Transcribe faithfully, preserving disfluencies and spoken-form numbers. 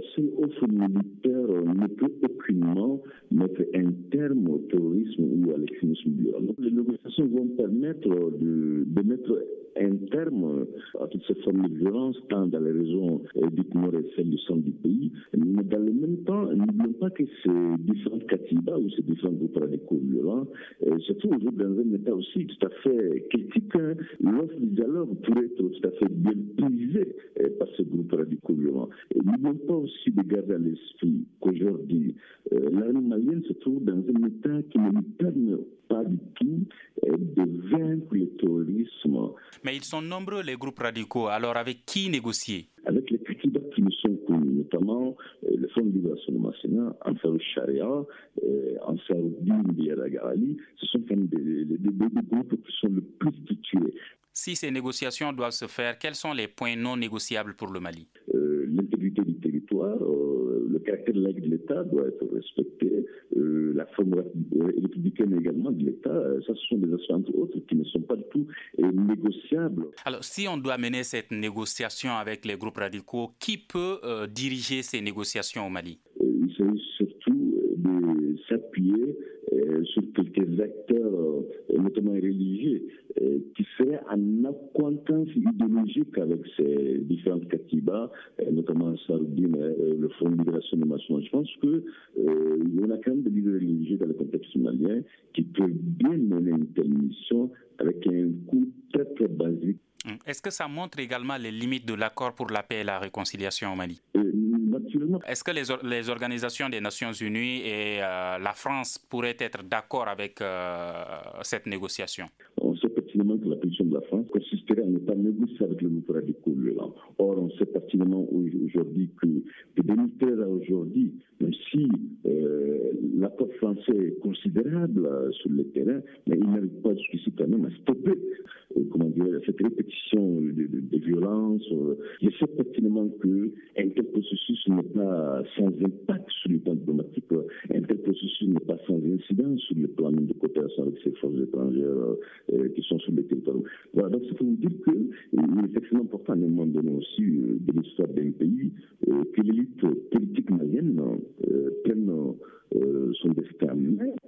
seule offre militaire ne peut aucunement mettre un terme au terrorisme ou à l'extrémisme violent. Les négociations vont permettre de, de mettre un terme à toutes ces formes de violence, tant dans les régions dites nord et celles du centre du pays. Mais dans le même temps, n'oublions pas que ces différentes Katiba ou ces différents groupes radicaux violents se trouvent aujourd'hui dans un état aussi tout à fait critique. L'offre du dialogue pourrait être tout à fait bien prisée par ces groupes radicaux violents. N'oublions pas aussi de garder à l'esprit qu'aujourd'hui, euh, l'armée malienne se trouve dans un état qui ne lui permet pas du tout euh, de vaincre le terrorisme. Mais ils sont nombreux, les groupes radicaux. Alors, avec qui négocier? Avec les Katiba qui nous sont connus, notamment euh, le Front de libération de Massena, Ansar Sharia, euh, Ansar Din, ce sont quand même des, des, des, des groupes qui sont le plus structurés. Si ces négociations doivent se faire, quels sont les points non négociables pour le Mali? euh, L'intégrité du territoire, euh, le caractère laïque de l'État doit être respecté, euh, la forme républicaine également de l'État, euh, ça ce sont des aspects entre autres qui ne sont pas du tout euh, négociables. Alors si on doit mener cette négociation avec les groupes radicaux, qui peut euh, diriger ces négociations au Mali? euh, Il s'agit surtout de s'appuyer euh, sur quelques acteurs, euh, notamment religieux, euh, qui seraient en accointance idéologique avec ces différentes Katiba, euh, notamment Saroudine, euh, le Front de libération de Massouan. Je pense qu'il euh, y a quand même des leaders religieux dans le contexte malien qui peuvent bien mener une telle mission avec un coût très très basique. Est-ce que ça montre également les limites de l'accord pour la paix et la réconciliation au Mali? euh, Naturellement. Est-ce que les, or- les organisations des Nations Unies et euh, la France pourraient être d'accord avec euh, cette négociation? On sait pertinemment que la position de la France consisterait à ne pas négocier avec le groupe radicaux violent. Or, on sait pertinemment aujourd'hui que de deux mille treize à aujourd'hui, même si euh, l'apport français est considérable euh, sur le terrain, mais il n'arrive pas jusqu'ici quand même à stopper euh, comment dire, cette répétition de, de, de violence. Euh, il sait pertinemment qu'un tel processus n'est pas sans impact sur le plan diplomatique, un tel processus n'est pas sans incidence sur le plan de coopération avec ces forces étrangères euh, qui sont sur le territoire. Voilà, donc ça faut vous dire qu'il est extrêmement important à un moment donné aussi euh, de l'histoire d'un pays euh, que l'élite politique malienne euh, prenne euh, son destin en main.